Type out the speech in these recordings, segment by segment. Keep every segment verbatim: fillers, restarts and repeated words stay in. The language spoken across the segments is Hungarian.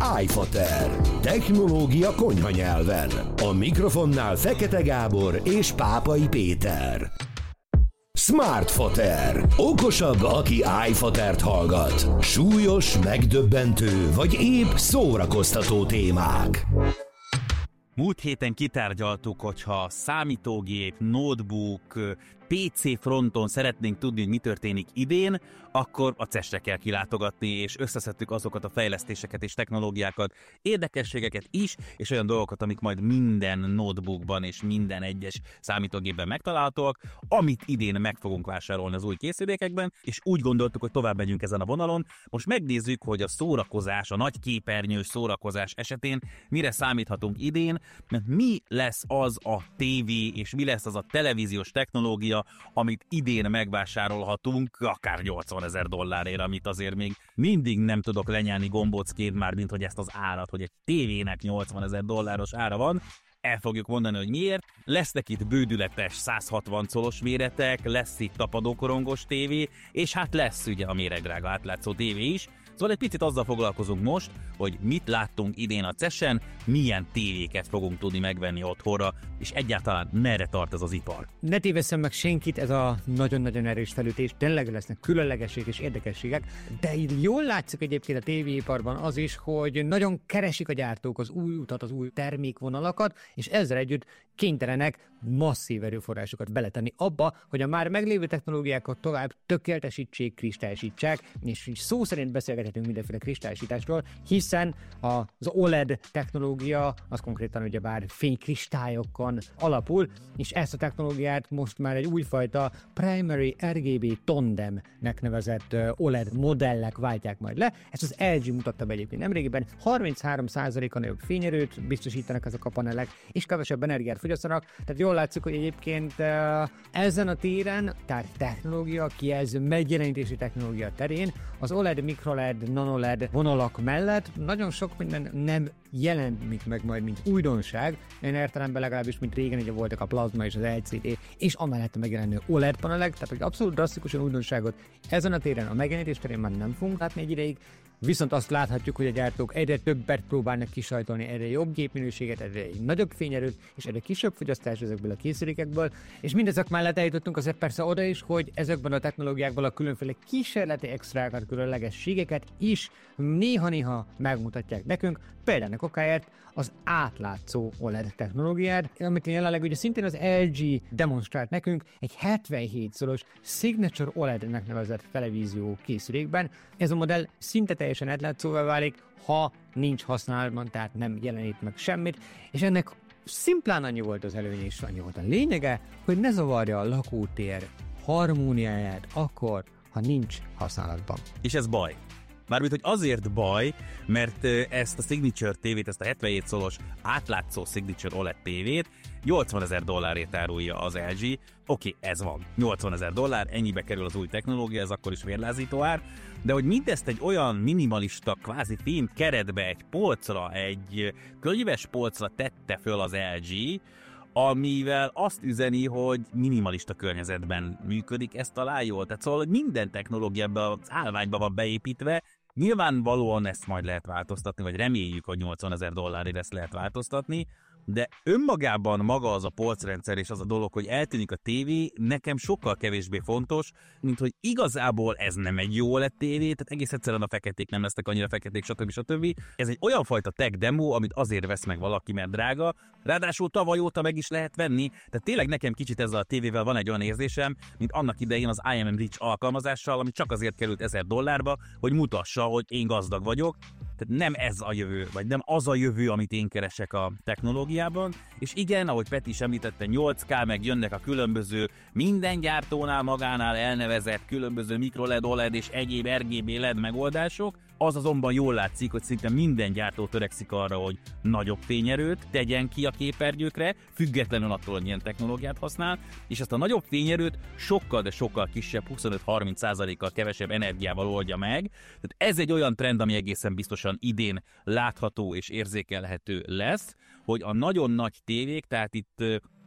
iFater. Technológia konyha nyelven. A mikrofonnál Fekete Gábor és Pápai Péter. Smartfater. Okosabb, aki iFatert hallgat. Súlyos, megdöbbentő vagy épp szórakoztató témák. Múlt héten kitárgyaltuk, hogyha számítógép, notebook, pé cé fronton szeretnénk tudni, hogy mi történik idén, akkor a cé e es-re kell kilátogatni, és összeszedtük azokat a fejlesztéseket és technológiákat, érdekességeket is, és olyan dolgokat, amik majd minden notebookban és minden egyes számítógépben megtalálhatóak, amit idén meg fogunk vásárolni az új készülékekben, és úgy gondoltuk, hogy tovább megyünk ezen a vonalon. Most megnézzük, hogy a szórakozás, a nagy képernyős szórakozás esetén mire számíthatunk idén, mert mi lesz az a tévé, és mi lesz az a televíziós technológia, amit idén megvásárolhatunk, akár nyolcvanezer dollárért, amit azért még mindig nem tudok lenyelni gombócként már, mint hogy ezt az árat, hogy egy tévének nyolcvanezer dolláros ára van. El fogjuk mondani, hogy miért. Lesznek itt bődületes száz hatvan colos méretek, lesz itt tapadókorongos tévé, és hát lesz ugye a méregdrága átlátszó tévé is. Szóval egy picit azzal foglalkozunk most, hogy mit láttunk idén a cé e es-en, milyen tévéket fogunk tudni megvenni otthonra, és egyáltalán merre tart ez az ipar. Ne tévesszem meg senkit, ez a nagyon-nagyon erős felütés, tényleg lesznek különlegességek és érdekességek, de így jól látszik egyébként a tévéiparban az is, hogy nagyon keresik a gyártók az új utat, az új termékvonalakat, és ezzel együtt kénytelenek masszív erőforrásokat beletenni abba, hogy a már meglévő technológiákat tovább tökéletesítsék, kristályosítsák, és szó szerint beszélgethetünk mindenféle kristályosításról, hiszen az o el e dé technológia az konkrétan ugyebár fénykristályokon alapul, és ezt a technológiát most már egy újfajta Primary er gé bé Tandemnek nevezett o el e dé modellek váltják majd le. Ezt az el gé mutatta be egyébként nemrégiben, harminchárom százalékkal nagyobb fényerőt biztosítanak ezek a panelek, és kevesebb energiát fogyasztanak, tehát jól látszik, hogy egyébként ezen a téren, tehát technológia, kijelző megjelenítési technológia terén az o el e dé, micro el é dé, nano el é dé vonalak mellett nagyon sok minden nem jelenik meg majd, mint újdonság. Én értelemben legalábbis, mint régen ugye voltak a plazma és az el cé dé, és amellett a megjelenő o el é dé panelek, tehát hogy abszolút drasztikusan újdonságot ezen a téren, a megjelenítés terén már nem fogunk látni egy ideig, viszont azt láthatjuk, hogy a gyártók egyre többet próbálnak kisajtolni, egyre jobb gépminőséget, egyre nagyobb fényerőt, és egyre kisebb fogyasztás ezekből a készülékekből, és mindezek mellett eljutottunk azért persze oda is, hogy ezekben a technológiákban a különféle kísérleti extrákat, különlegességeket is néha-néha megmutatják nekünk, például okáért az átlátszó o el é dé technológiát, amit jelenleg ugye szintén az el gé demonstrált nekünk egy hetvenhét szoros Signature o el é dé-nek nevezett televízió készülékben. Ez a modell szinte teljesen átlátszóvá válik, ha nincs használatban, tehát nem jelenít meg semmit, és ennek szimplán annyi volt az előnye, és annyi volt a lényege, hogy ne zavarja a lakótér harmóniáját akkor, ha nincs használatban. És ez baj. Mármint, hogy azért baj, mert ezt a Signature tévét, ezt a hetvenhét szolos átlátszó Signature o el é dé tévét nyolcvanezer dollárért árulja az el gé. Oké, okay, ez van. nyolcvanezer dollár, ennyibe kerül az új technológia, ez akkor is vérlázító ár, de hogy mindezt egy olyan minimalista, kvázi fém keretbe, egy polcra, egy könyves polcra tette föl az el gé, amivel azt üzeni, hogy minimalista környezetben működik, ez talán jól. Tehát szóval, hogy minden technológia ebbe az állványba van beépítve, nyilvánvalóan ezt majd lehet változtatni, vagy reméljük, hogy nyolcvanezer dollárért ezt lehet változtatni, de önmagában maga az a polcrendszer és az a dolog, hogy eltűnik a tévé, nekem sokkal kevésbé fontos, mint hogy igazából ez nem egy jó o el é dé tévé, tehát egész egyszerűen a feketék nem lesznek annyira feketék, stb. stb. Ez egy olyan fajta tech demo, amit azért vesz meg valaki, mert drága, ráadásul tavaly óta meg is lehet venni, tehát tényleg nekem kicsit ezzel a tévével van egy olyan érzésem, mint annak idején az i em em Reach alkalmazással, ami csak azért került ezer dollárba, hogy mutassa, hogy én gazdag vagyok. Tehát nem ez a jövő, vagy nem az a jövő, amit én keresek a technológiában. És igen, ahogy Peti is említette, nyolc ká, meg jönnek a különböző minden gyártónál magánál elnevezett különböző micro el é dé, o el é dé és egyéb er gé bé el é dé megoldások. Az azonban jól látszik, hogy szinte minden gyártó törekszik arra, hogy nagyobb fényerőt tegyen ki a képernyőkre, függetlenül attól, hogy milyen technológiát használ, és ezt a nagyobb fényerőt sokkal, de sokkal kisebb, huszonöt-harminc százalékkal kevesebb energiával oldja meg. Tehát ez egy olyan trend, ami egészen biztosan idén látható és érzékelhető lesz, hogy a nagyon nagy tévék, tehát itt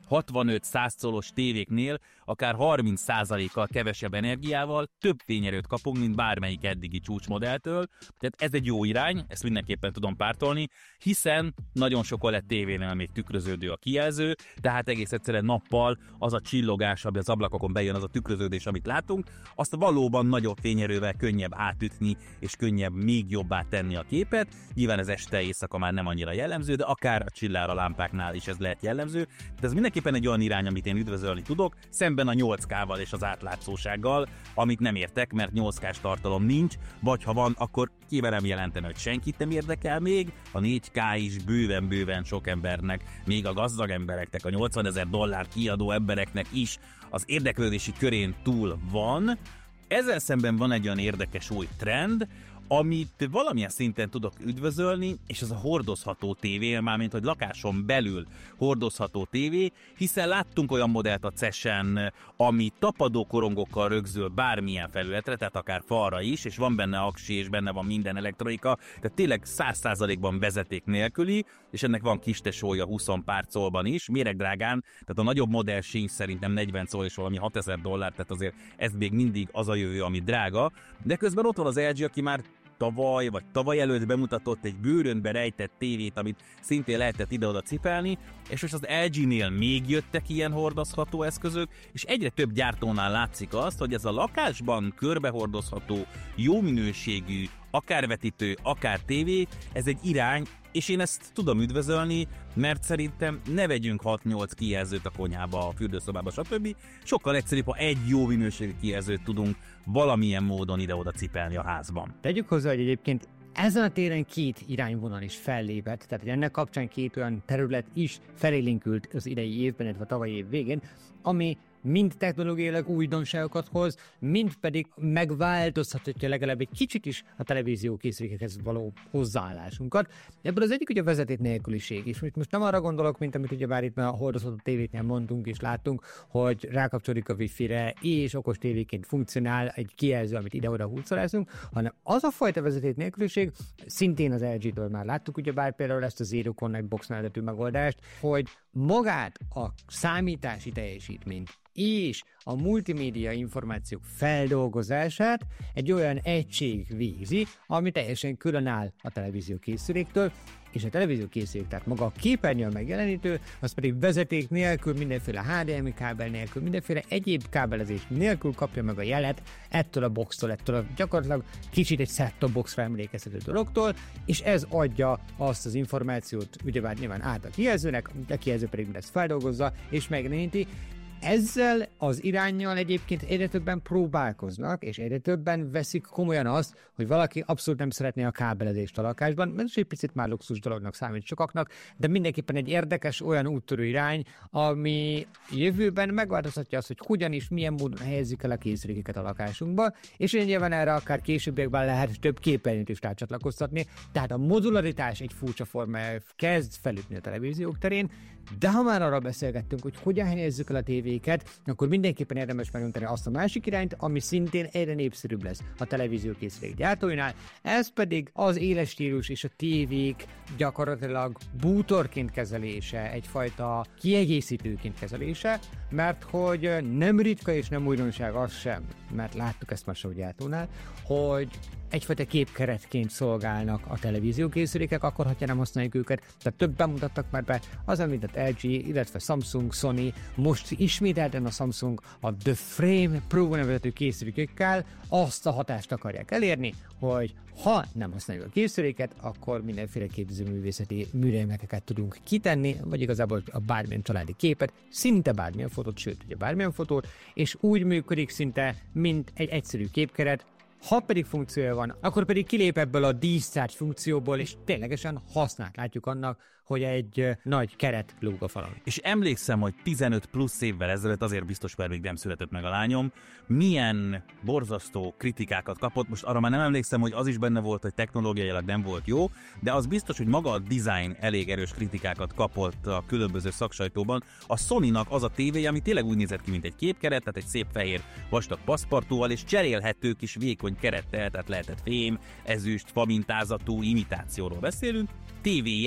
hatvanöt-száz colos tévéknél akár harminc százalékkal kevesebb energiával több fényerőt kapunk, mint bármelyik eddigi csúcsmodelltől. Tehát ez egy jó irány, ezt mindenképpen tudom pártolni, hiszen nagyon sok o el e dé tévénél még tükröződő a kijelző, tehát egész egyszerűen nappal az a csillogás, ami az ablakokon bejön, az a tükröződés, amit látunk, azt valóban nagyobb fényerővel könnyebb átütni, és könnyebb még jobbá tenni a képet. Nyilván ez este éjszaka már nem annyira jellemző, de akár a csillára lámpáknál is ez lehet jellemző. De ez mindenképpen egy olyan irány, amit én üdvözölni tudok, szemben a nyolc ká-val és az átlátszósággal, amit nem értek, mert nyolc ká-s tartalom nincs, vagy ha van, akkor kiverem jelenteni, hogy senkit nem érdekel még, a négy ká is bőven-bőven sok embernek, még a gazdag embereknek, a nyolcvanezer dollár kiadó embereknek is az érdeklődési körén túl van. Ezzel szemben van egy olyan érdekes új trend, amit valamilyen szinten tudok üdvözölni, és az a hordozható tévé, mármint hogy lakáson belül hordozható tévé, hiszen láttunk olyan modellt a cesen, ami tapadó korongokkal rögzül bármilyen felületre, tehát akár falra is, és van benne aksi, és benne van minden elektronika, tehát tényleg száz százalékban vezeték nélküli, és ennek van kis tesója húsz pár colban is, méregdrágán, tehát a nagyobb modell sincs szerintem negyven col és valami hatezer dollár, tehát azért ez még mindig az a jövő, ami drága, de közben ott van az el gé, aki már tavaly vagy tavaly előtt bemutatott egy bőrönbe rejtett tévét, amit szintén lehetett ide-oda cipelni, és most az el gé-nél még jöttek ilyen hordozható eszközök, és egyre több gyártónál látszik azt, hogy ez a lakásban körbehordozható, jó minőségű, akár vetítő, akár tévé, ez egy irány, és én ezt tudom üdvözölni, mert szerintem ne vegyünk hat-nyolc kijelzőt a konyhába, a fürdőszobába, stb. Sokkal egyszerűbb, ha egy jó minőségű kijelzőt tudunk valamilyen módon ide-oda cipelni a házban. Tegyük hozzá, hogy egyébként ezen a téren két irányvonal is fellépett, tehát hogy ennek kapcsán két olyan terület is felélénkült az idei évben, illetve a tavalyi év végén, ami mind technológiailag újdonságokat hoz, mind pedig megváltoztatja legalább egy kicsit is a televízió készülékekhez való hozzáállásunkat. Ebből az egyik ugye a vezeték nélküliség is. Most nem arra gondolok, mint amit ugye már itt a hordozható tévéknél mondtunk és láttunk, hogy rákapcsolódik a wifi-re és okos tévéként funkcionál egy kijelző, amit ide-oda húzolázunk, hanem az a fajta vezeték nélküliség, szintén az el gé-től már láttuk, ugye bár például ezt a Zero Connect box nevezetű megoldást, hogy magát a számítási teljesítményt és a multimédia információk feldolgozását egy olyan egység végzi, ami teljesen különáll a televízió készüléktől, és a televízió készülék, tehát maga a képernyő a megjelenítő, az pedig vezeték nélkül, mindenféle há dé em i kábel nélkül, mindenféle egyéb kábelezés nélkül kapja meg a jelet ettől a boxtól, ettől a gyakorlatilag kicsit egy set-top boxra emlékeztető dologtól, és ez adja azt az információt, ugyebár nyilván át a kijelzőnek, a kijelző pedig mindezt feldolgozza és megjeleníti. Ezzel az iránnyal egyébként egyre többen próbálkoznak, és egyre többen veszik komolyan azt, hogy valaki abszolút nem szeretné a kábelezést a lakásban. Ez egy picit már luxus dolognak számít sokaknak, de mindenképpen egy érdekes olyan úttörő irány, ami jövőben megváltoztatja azt, hogy hogyan és milyen módon helyezzük el a készülékeket a lakásunkba, és nyilván erre akár későbbiekben lehet több képernyőt is rácsatlakoztatni. Tehát a modularitás egy furcsa formája kezd felütni a televíziók terén, de ha már arra beszélgettünk, hogy hogyan helyezzük el a tévéket, akkor mindenképpen érdemes megmondani azt a másik irányt, ami szintén egyre népszerűbb lesz a televíziókészülék gyártóinál, ez pedig az éles stílus és a tévék gyakorlatilag bútorként kezelése, egyfajta kiegészítőként kezelése, mert hogy nem ritka és nem újdonság az sem, mert láttuk ezt már sok gyártónál, hogy egyfajta képkeretként szolgálnak a televíziókészülékek, akkor, ha nem használjuk őket. Tehát többen mutattak már be az említett el gé, illetve Samsung, Sony, most ismételten a Samsung a The Frame Pro nevezetű készülékekkel azt a hatást akarják elérni, hogy ha nem használjuk a készüléket, akkor mindenféle képzőművészeti műrémekeket tudunk kitenni, vagy igazából a bármilyen családi képet, szinte bármilyen fotót, sőt, ugye bármilyen fotót, és úgy működik szinte, mint egy egyszerű képkeret. Ha pedig funkciója van, akkor pedig kilép ebből a dísztárgy funkcióból, és ténylegesen hasznát látjuk annak, hogy egy nagy keret lóg a falon. És emlékszem, hogy tizenöt plusz évvel ezelőtt, azért biztos, mert még nem született meg a lányom, milyen borzasztó kritikákat kapott. Most arra már nem emlékszem, hogy az is benne volt, hogy technológiailag nem volt jó, de az biztos, hogy maga a design elég erős kritikákat kapott a különböző szaksajtóban. A Sony-nak az a tévéje, ami tényleg úgy nézett ki, mint egy képkeret, tehát egy szép fehér vastag paszpartóval, és cserélhető kis vékony kerettel, tehát lehetett fém, ezüst, famintázatú imitációról beszélünk. Tévéje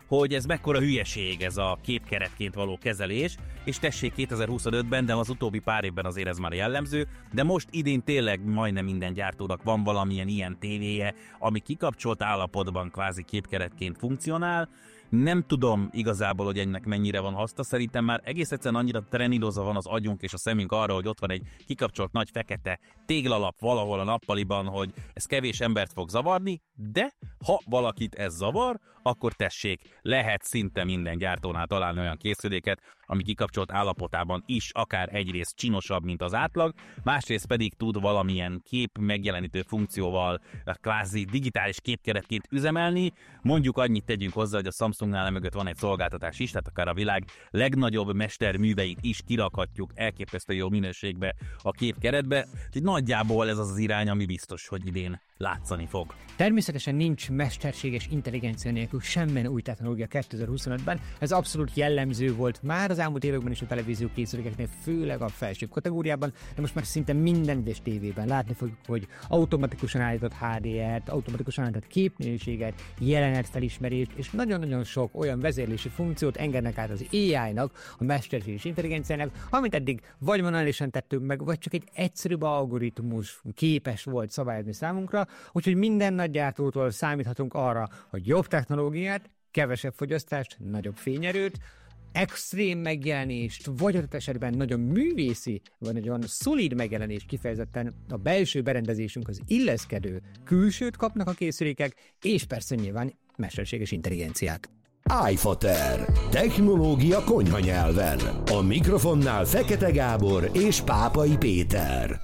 hogy ez mekkora hülyeség ez a képkeretként való kezelés, és tessék kétezer-huszonötben, de az utóbbi pár évben azért ez már jellemző, de most idén tényleg majdnem minden gyártónak van valamilyen ilyen tévéje, ami kikapcsolt állapotban kvázi képkeretként funkcionál. Nem tudom igazából, hogy ennek mennyire van haszna, szerintem már egész egyszerűen annyira trenírozva van az agyunk és a szemünk arra, hogy ott van egy kikapcsolt nagy fekete téglalap valahol a nappaliban, hogy ez kevés embert fog zavarni, de ha valakit ez zavar, akkor tessék, lehet szinte minden gyártónál találni olyan készüléket, ami kikapcsolt állapotában is akár egyrészt csinosabb, mint az átlag, másrészt pedig tud valamilyen kép megjelenítő funkcióval kvázi digitális képkeretként üzemelni. Mondjuk annyit tegyünk hozzá, hogy a Samsungnál mögött van egy szolgáltatás is, tehát akár a világ legnagyobb mesterműveit is kirakhatjuk elképesztő jó minőségbe a képkeretbe. Úgyhogy nagyjából ez az az irány, ami biztos, hogy idén látszani fog. Természetesen nincs mesterséges intelligencia nélkül semmilyen új technológia kétezer-huszonötben. Ez abszolút jellemző volt már az elmúlt években is a televízió készülékeknél, főleg a felsőbb kategóriában, de most már szinte minden egyes tévében látni fogjuk, hogy automatikusan állított há dé er-t, automatikusan állított képminőséget, jelenetfelismerést, és nagyon-nagyon sok olyan vezérlési funkciót engednek át az á í-nak, a mesterséges intelligenciának, amit eddig vagy manuálisan tettünk meg, vagy csak egy egyszerűbb algoritmus képes volt szabályozni számunkra. Úgyhogy minden nagy gyártótól számíthatunk arra, hogy jobb technológiát, kevesebb fogyasztást, nagyobb fényerőt, extrém megjelenést, vagy adott esetben nagyon művészi, vagy nagyon szolid megjelenést, kifejezetten a belső berendezésünkhöz illeszkedő külsőt kapnak a készülékek, és persze nyilván mesterséges intelligenciát. iFater. Technológia konyha nyelven. A mikrofonnál Fekete Gábor és Pápai Péter.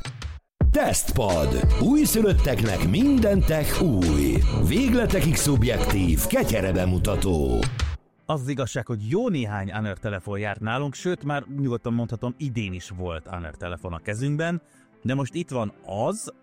Tesztpad. Újszülötteknek minden tech új. Végletekig szubjektív, ketyere bemutató. Az, az igazság, hogy jó néhány Honor telefon járt nálunk, sőt már nyugodtan mondhatom, idén is volt Honor telefon a kezünkben, de most itt van az,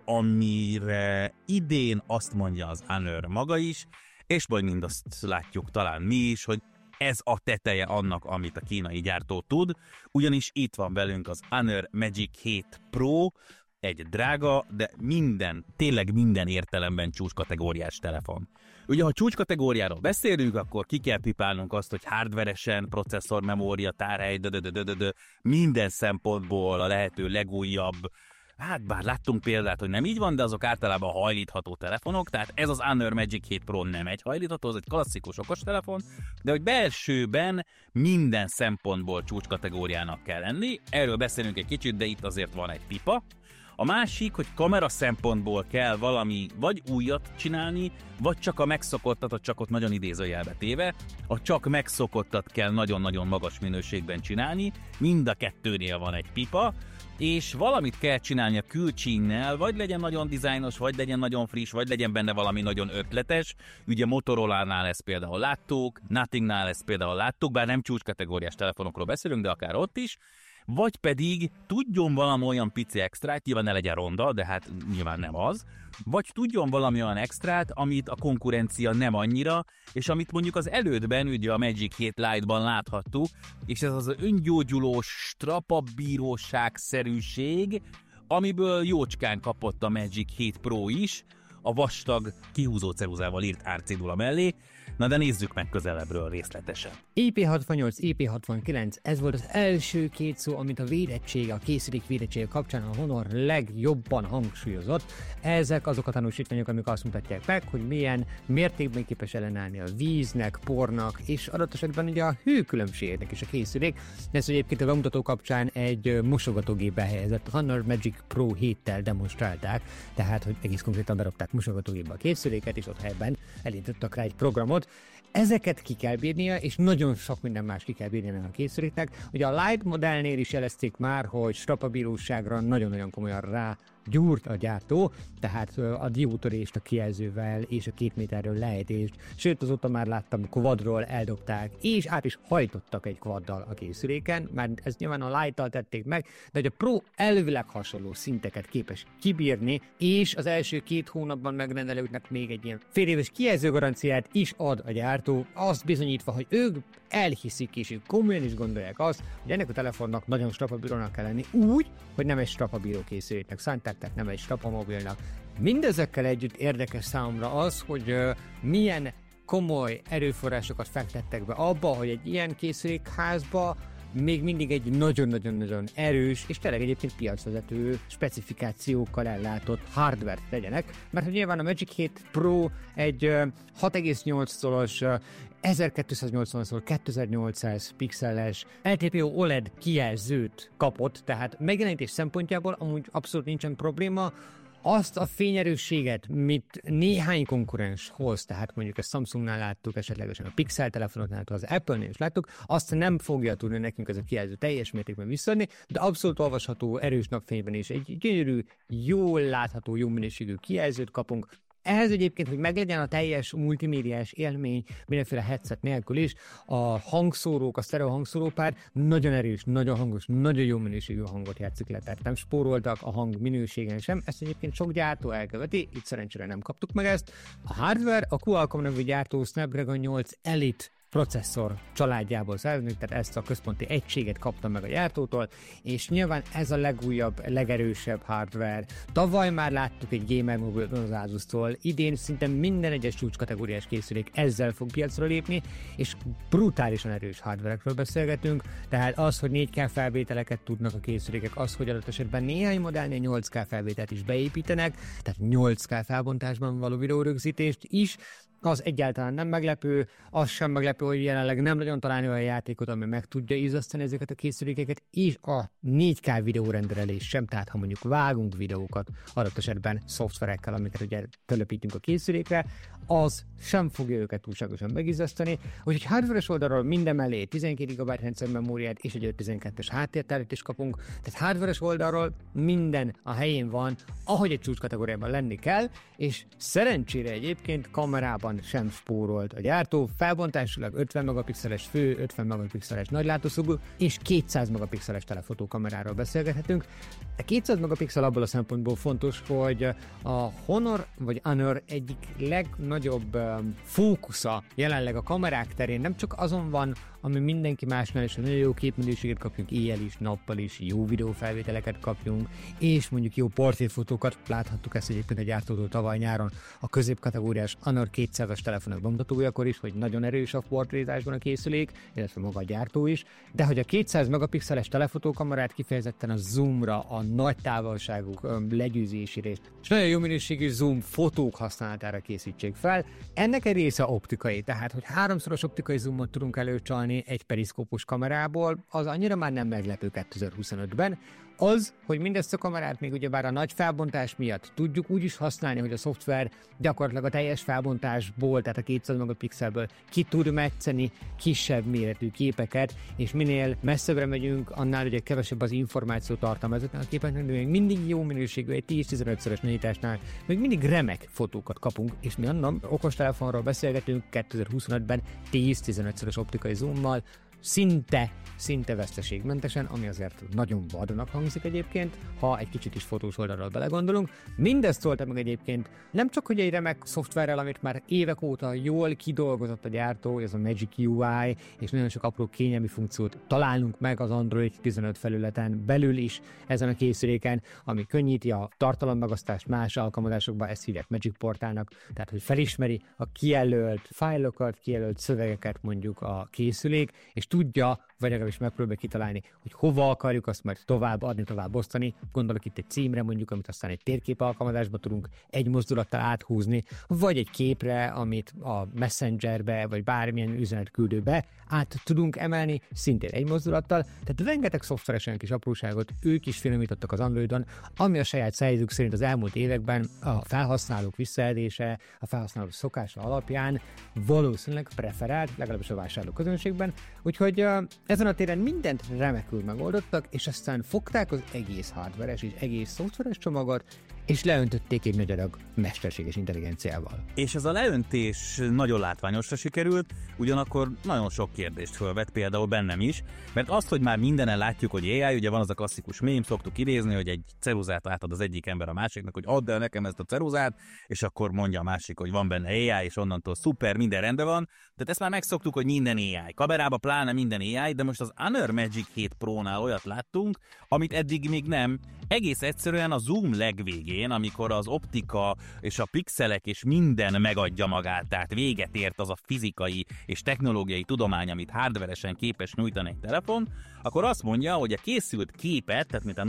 amire idén azt mondja az Honor maga is, és majd mindazt látjuk talán mi is, hogy ez a teteje annak, amit a kínai gyártó tud, ugyanis itt van velünk az Honor Magic hét Pro, egy drága, de minden, tényleg minden értelemben csúcskategóriás telefon. Ugye, ha csúcskategóriáról beszélünk, akkor ki kell pipálnunk azt, hogy hardveresen, processzor, memória, tárhely, dödödödödö, minden szempontból a lehető legújabb. Hát bár láttunk példát, hogy nem így van, de azok általában hajlítható telefonok, tehát ez az Honor Magic hét Pro nem egy hajlítható, az egy klasszikus okostelefon, de hogy belsőben minden szempontból csúcskategóriának kell lenni, erről beszélünk egy kicsit, de itt azért van egy pipa. A másik, hogy kamera szempontból kell valami vagy újat csinálni, vagy csak a megszokottat, csak ott nagyon idézőjelbe téve, a csak megszokottat kell nagyon-nagyon magas minőségben csinálni, mind a kettőnél van egy pipa, és valamit kell csinálni a külcsínnel, vagy legyen nagyon dizájnos, vagy legyen nagyon friss, vagy legyen benne valami nagyon ötletes. Ugye Motorola-nál ezt például láttuk, Nothingnál ezt például láttuk, bár nem csúcskategóriás telefonokról beszélünk, de akár ott is. Vagy pedig tudjon valami olyan pici extrát, nyilván ne legyen ronda, de hát nyilván nem az, vagy tudjon valami olyan extrát, amit a konkurencia nem annyira, és amit mondjuk az elődben, ugye a Magic hét Lite-ban láthattuk, és ez az öngyógyulós strapabíróság-szerűség, amiből jócskán kapott a Magic hét Pro is, a vastag, kihúzó ceruzával írt árcédula mellé. Na de nézzük meg közelebbről részletesen. I P hatvannyolc, I P hatvankilenc, ez volt az első két szó, amit a védettség, a készülék védettsége kapcsán a Honor legjobban hangsúlyozott. Ezek azok a tanúsítványok, amik azt mutatják meg, hogy milyen mértékben képes ellenállni a víznek, pornak, és adott esetben ugye a hőkülönbségeknek is a készülék. Ez egyébként a bemutató kapcsán egy mosogatógépbe helyezett a Honor Magic Pro héttel demonstrálták, tehát hogy egész konkrétan berakták mosogatógépbe a készüléket, és ott helyben elindítottak rá egy programot. Ezeket ki kell bírnia, és nagyon sok minden más ki kell bírnia a készüléknek. Ugye a Lite modellnél is jelezték már, hogy strapabíróságra nagyon-nagyon komolyan rá gyúrt a gyártó, tehát a diótörést a kijelzővel és a két méterről lejtést, sőt azóta már láttam quadról eldobták, és át is hajtottak egy quaddal a készüléken, mert ez nyilván a Lite-tal tették meg, de hogy a Pro elvileg hasonló szinteket képes kibírni, és az első két hónapban megrendelőknek még egy ilyen fél éves kijelzőgaranciát is ad a gyártó, azt bizonyítva, hogy ők elhiszik és ők komolyan is gondolják azt, hogy ennek a telefonnak nagyon strapabírónak kell lenni, úgy, hogy nem egy strapabíró készüléknek szánták, tehát nem egy strapamobilnak. Mindezekkel együtt érdekes számomra az, hogy uh, milyen komoly erőforrásokat fektettek be abba, hogy egy ilyen készülékházba még mindig egy nagyon-nagyon-nagyon erős, és tényleg egyébként piacvezető specifikációkkal ellátott hardware legyenek, mert hogy nyilván a Magic hét Pro egy hat egész nyolc szoros ezerkétszáznyolcvan szor kétezer-nyolcszáz pixeles el té pé o o el é dé kijelzőt kapott, tehát megjelenítés szempontjából amúgy abszolút nincsen probléma. Azt a fényerősséget, mint néhány konkurens hoz, tehát mondjuk a Samsungnál láttuk, esetlegesen a Pixel telefonoknál, az Apple-nél is láttuk, azt nem fogja tudni nekünk ez a kijelző teljes mértékben visszaadni, de abszolút olvasható, erős napfényben is egy gyönyörű, jól látható, jó minőségű kijelzőt kapunk. Ehhez egyébként, hogy meglegyen a teljes multimédiás élmény, mindenféle headset nélkül is, a hangszórók, a sztereó hangszórópár nagyon erős, nagyon hangos, nagyon jó minőségű hangot játszik le, tehát nem spóroltak a hang minőségen sem, ezt egyébként sok gyártó elköveti, itt szerencsére nem kaptuk meg ezt. A hardware, a Qualcomm nevű gyártó Snapdragon nyolc Elite processzor családjából származik, tehát ezt a központi egységet kaptam meg a gyártótól, és nyilván ez a legújabb, legerősebb hardware. Tavaly már láttuk egy gamer mobilt az Asus-tól, idén szinte minden egyes csúcskategóriás készülék ezzel fog piacra lépni, és brutálisan erős hardverekről beszélgetünk, tehát az, hogy négy ká felvételeket tudnak a készülékek, az, hogy adott esetben néhány modellnél nyolc ká felvételt is beépítenek, tehát nyolc ká felbontásban való videórögzítést is, az egyáltalán nem meglepő, az sem meglepő, hogy jelenleg nem nagyon találni olyan játékot, ami meg tudja izzasztani ezeket a készülékeket, és a négy ká videórenderelés sem, tehát ha mondjuk vágunk videókat adott esetben szoftverekkel, amiket ugye telepítünk a készülékre, az sem fogja őket túlságosan megizzasztani, úgyhogy hardware-es oldalról minden mellé tizenkét gigabyte rendszermemóriát és egy ötszáztizenkettes háttértárgyat is kapunk, tehát hardware-es oldalról minden a helyén van, ahogy egy csúcskategóriában lenni kell, és szerencsére egyébként kamerában sem spórolt a gyártó, felbontásilag ötven megapixeles fő, ötven megapixeles nagylátószögű és kétszáz megapixeles telefotókameráról beszélgethetünk. A kétszáz megapixel abból a szempontból fontos, hogy a Honor vagy Honor egyik legnagyobb um, fókusza jelenleg a kamerák terén nem csak azon van, ami mindenki másnál is, hogy nagyon jó képminőséget kapjunk, éjjel is, nappal is, jó videófelvételeket kapjunk, és mondjuk jó portréfotókat, láthattuk ezt egyébként a gyártótól tavaly nyáron a középkategóriás Honor kétszázas telefonok bemutatójakor is, hogy nagyon erős a portrézásban a készülék, illetve maga a gyártó is, de hogy a kétszáz megapixeles telefotókamerát kifejezetten a zoomra, a nagy távolságú legyőzésére és nagyon jó minőségű zoom fotók használatára készítsék fel. Ennek egy része optikai, tehát hogy háromszoros optikai zoomot tudunk előcsalni egy periszkópus kamerából, az annyira már nem meglepő kétezer-huszonötben. Az, hogy mindezt a kamerát még ugyebár a nagy felbontás miatt tudjuk úgy is használni, hogy a szoftver gyakorlatilag a teljes felbontásból, tehát a kétszáz megapixelből ki tud metszeni kisebb méretű képeket, és minél messzebbre megyünk, annál ugye kevesebb az információ tartalma ezeknek a képeknek, de még mindig jó minőségű, egy tíz-tizenötszörös nagyításnál még mindig remek fotókat kapunk, és mi annak okostelefonról beszélgetünk kétezer-huszonötben tíz-tizenötszörös optikai zoommal, szinte, szinte veszteségmentesen, ami azért nagyon vadnak hangzik egyébként, ha egy kicsit is fotós oldalról belegondolunk. Mindezt szólta meg egyébként nem csak, hogy egy remek szoftverrel, amit már évek óta jól kidolgozott a gyártó, ez a Magic u i, és nagyon sok apró kényelmi funkciót találunk meg az Android tizenöt felületen belül is ezen a készüléken, ami könnyíti a tartalommegasztást más alkalmazásokban, ezt hívják Magic Portálnak, tehát hogy felismeri a kijelölt fájlokat, kijelölt szövegeket mondjuk a készülék, és tudja, vagy legalábbis megpróbálja kitalálni, hogy hova akarjuk azt majd tovább adni, tovább osztani. Gondolok itt egy címre mondjuk, amit aztán egy térkép alkalmazásba tudunk egy mozdulattal áthúzni, vagy egy képre, amit a Messengerbe, vagy bármilyen üzenetküldőbe át tudunk emelni, szintén egy mozdulattal. Tehát rengeteg szoftveresen kis apróságot ők is finomítottak az Androidon, ami a saját szájézük szerint az elmúlt években a felhasználók visszaelése, a felhasználók szokása alapján valószínűleg preferált, legalábbis a vásárló közönségben. Úgyhogy uh, ezen a téren mindent remekül megoldottak, és aztán fogták az egész hardveres és egész szoftveres csomagot, és leöntötték egy nagy adag mesterséges intelligenciával. És ez a leöntés nagyon látványosra sikerült, ugyanakkor nagyon sok kérdést fölvet, például bennem is, mert azt, hogy már mindenen látjuk, hogy á i, ugye van az a klasszikus mém, szoktuk idézni, hogy egy ceruzát átad az egyik ember a másiknak, hogy add el nekem ezt a ceruzát, és akkor mondja a másik, hogy van benne á i, és onnantól szuper, minden rendben van. Tehát ezt már megszoktuk, hogy minden á i. Kamerába pláne minden á i, de most az Honor Magic hét Pro-nál olyat láttunk, amit eddig még nem, Egész egyszerűen a zoom legvégén, amikor az optika és a pixelek és minden megadja magát, tehát véget ért az a fizikai és technológiai tudomány, amit hardveresen képes nyújtani egy telefon, akkor azt mondja, hogy a készült képet, tehát mint a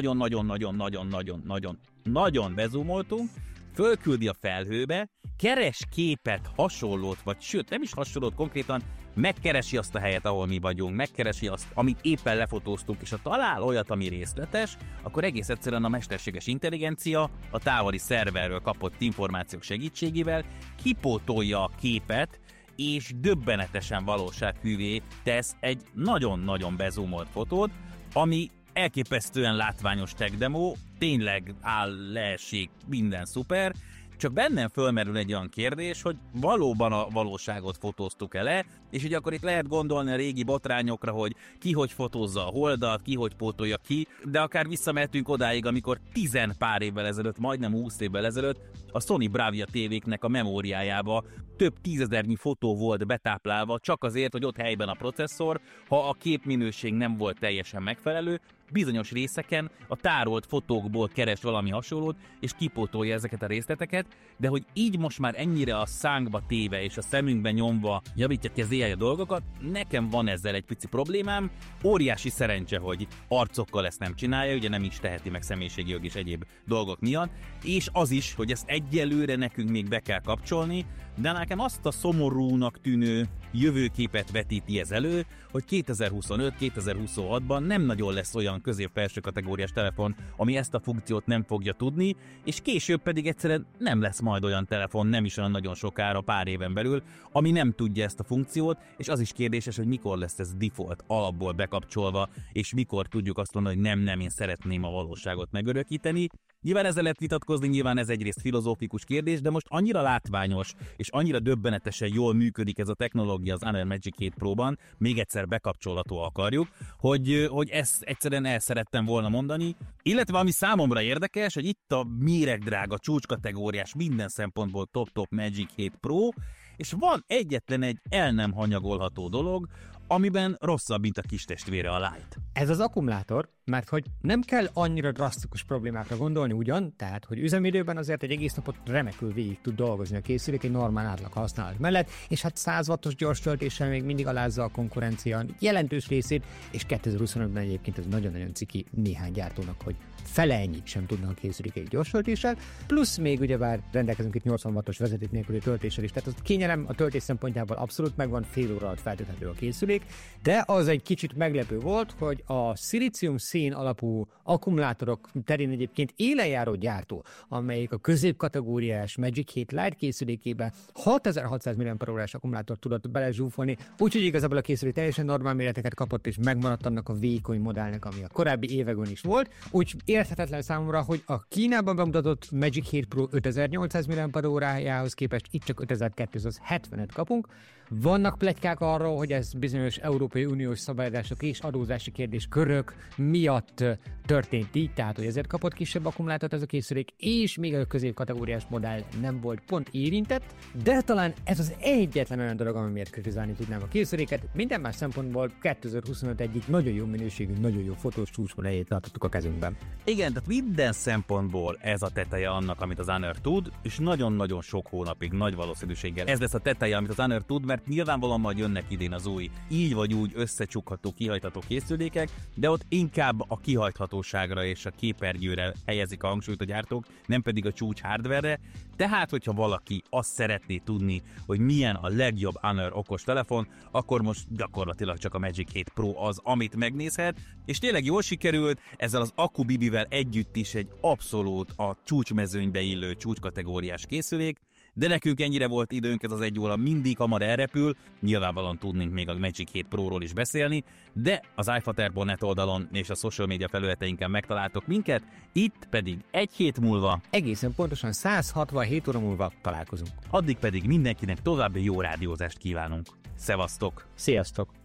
nagyon-nagyon-nagyon-nagyon-nagyon-nagyon-nagyon nagyon bezumoltunk, fölküldi a felhőbe, keres képet, hasonlót, vagy sőt, nem is hasonlót, konkrétan megkeresi azt a helyet, ahol mi vagyunk, megkeresi azt, amit éppen lefotóztunk, és ha talál olyat, ami részletes, akkor egész egyszerűen a mesterséges intelligencia a távoli szerverről kapott információk segítségével kipótolja a képet, és döbbenetesen valósághűvé tesz egy nagyon-nagyon bezumolt fotót, ami elképesztően látványos tech demo, tényleg áll, leesik, minden szuper, csak bennem fölmerül egy olyan kérdés, hogy valóban a valóságot fotóztuk el, és hogy akkor itt lehet gondolni a régi botrányokra, hogy ki hogy fotózza a holdat, ki hogy pótolja ki, de akár visszamehetünk odáig, amikor tizen pár évvel ezelőtt, majdnem húsz évvel ezelőtt a Sony Bravia tévéknek a memóriájába több tízezernyi fotó volt betáplálva, csak azért, hogy ott helyben a processzor, ha a képminőség nem volt teljesen megfelelő, bizonyos részeken a tárolt fotókból keres valami hasonlót, és kipótolja ezeket a részleteket, de hogy így most már ennyire a szánkba téve és a szemünkben nyomva javítja ki az á i a dolgokat, nekem van ezzel egy pici problémám. Óriási szerencse, hogy arcokkal ezt nem csinálja, ugye nem is teheti meg személyiségi jog és egyéb dolgok miatt, és az is, hogy ezt egyelőre nekünk még be kell kapcsolni, de nekem azt a szomorúnak tűnő jövőképet vetíti ez elő, hogy kétezer-huszonöt kétezer-huszonhatban nem nagyon lesz olyan közép-felső kategóriás telefon, ami ezt a funkciót nem fogja tudni, és később pedig egyszerűen nem lesz majd olyan telefon, nem is olyan nagyon sokára, pár éven belül, ami nem tudja ezt a funkciót, és az is kérdéses, hogy mikor lesz ez default alapból bekapcsolva, és mikor tudjuk azt mondani, hogy nem, nem, én szeretném a valóságot megörökíteni. Nyilván ezzel lehet vitatkozni, nyilván ez egyrészt filozófikus kérdés, de most annyira látványos, és annyira döbbenetesen jól működik ez a technológia az Honor Magic hét Pro-ban, még egyszer bekapcsolható akarjuk, hogy, hogy ezt egyszerűen el szerettem volna mondani. Illetve ami számomra érdekes, hogy itt a méregdrága, csúcskategóriás, minden szempontból top-top Magic hét Pro, és van egyetlen egy el nem hanyagolható dolog, amiben rosszabb, mint a kis testvére a Lite. Ez az akkumulátor, mert hogy nem kell annyira drasztikus problémákra gondolni ugyan, tehát hogy üzemidőben azért egy egész napot remekül végig tud dolgozni a készülék egy normál átlag használat mellett, és hát száz wattos gyors töltéssel még mindig alázza a konkurencia jelentős részét, és kétezer-huszonötben egyébként ez nagyon-nagyon ciki néhány gyártónak, hogy fele ennyit sem tudnak a készülék gyors töltéssel, plusz még ugyebár rendelkezünk itt nyolcvan wattos vezeték nélküli töltéssel is, tehát a kényelem a töltés szempontjából abszolút megvan, fél óra alatt feltölthető a készülék, de az egy kicsit meglepő volt, hogy a szilícium szén alapú akkumulátorok terén egyébként élenjáró gyártó, amelyik a középkategóriás Magic hét Lite készülékébe hatezer-hatszáz milliampere-órás akkumulátort tudott belezsúfolni, úgyhogy igazából a készülék teljesen normál méreteket kapott, és megmaradt annak a vékony modellnek, ami a korábbi években is volt. Úgy érthetetlen számomra, hogy a Kínában bemutatott Magic hét Pro ötezer-nyolcszáz milliampere-órájához képest itt csak ötezer-kétszázhetvenet kapunk. Vannak pletykák arról, hogy ez bizonyos Európai Uniós szabályozások és adózási kérdéskörök miatt történt így, tehát hogy ezért kapott kisebb akkumulátort ez a készülék, és még a középkategóriás modell nem volt pont érintett, de talán ez az egyetlen olyan dolog, ami miért kritizálni tudnám a készüléket. Minden más szempontból kétezer-huszonöt egyik nagyon jó minőségű, nagyon jó fotós csúcsmodelljét tartottuk a kezünkben. Igen, tehát minden szempontból ez a teteje annak, amit az Honor tud, és nagyon-nagyon sok hónapig nagy valószínűséggel ez lesz a teteje, amit az Honor tud, mert nyilvánvalóan majd jönnek idén az új, így vagy úgy összecsukható, kihajtható készülékek, de ott inkább a kihajthatóságra és a képernyőre helyezik a hangsúlyt a gyártók, nem pedig a csúcs hardware-re. Tehát, hogyha valaki azt szeretné tudni, hogy milyen a legjobb Honor okostelefon, akkor most gyakorlatilag csak a Magic hét Pro az, amit megnézhet, és tényleg jól sikerült, ezzel az akkubibivel együtt is egy abszolút a csúcsmezőnybe illő csúcskategóriás készülék, de nekünk ennyire volt időnk, ez az egy óra mindig hamar elrepül, nyilvánvalóan tudnénk még a Magic hét Pro-ról is beszélni, de az iFater pont net oldalon és a social media felületeinken megtaláltok minket, itt pedig egy hét múlva, egészen pontosan száz hatvanhét óra múlva találkozunk. Addig pedig mindenkinek további jó rádiózást kívánunk. Szevasztok! Sziasztok!